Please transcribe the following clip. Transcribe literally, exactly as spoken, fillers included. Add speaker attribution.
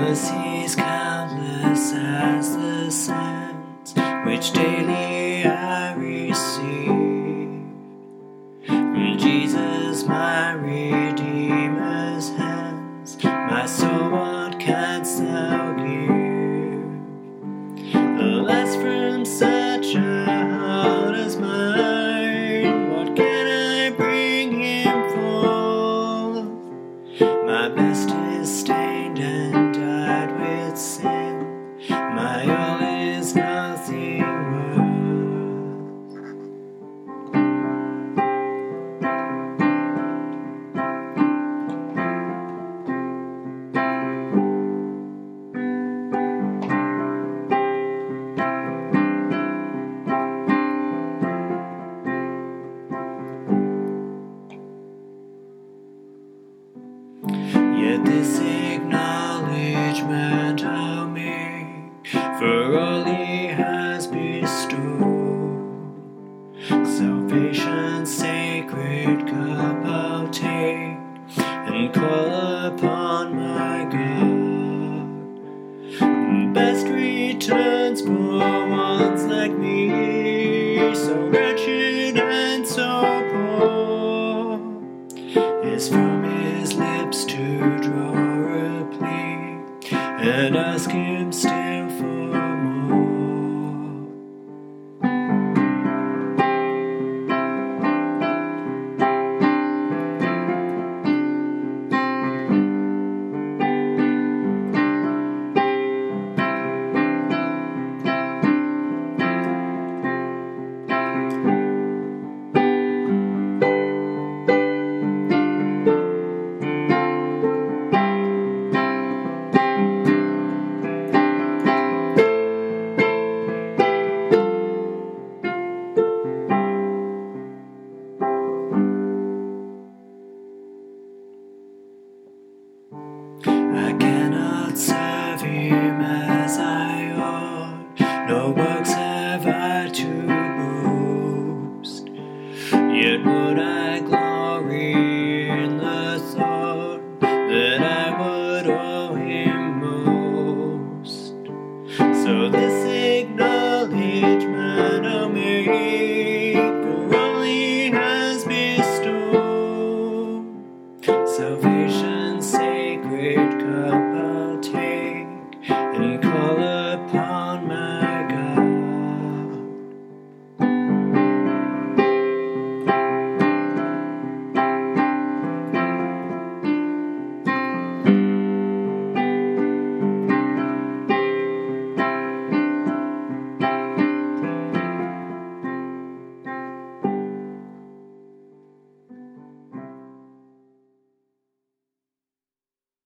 Speaker 1: mercies countless as the sands, which daily I receive from Jesus, my Redeemer's hands. My soul, what canst thou give? Alas, from such a heart as mine, what can I bring him forth? My best is stained and dyed with sin, my all is nothing worth. Yet this acknowledgement I'll make, for all he has bestowed. Salvation's sacred cup I'll take, and call upon my God. Best returns for ones like me, so wretched and so poor, is from his lips to draw a plea, and ask him still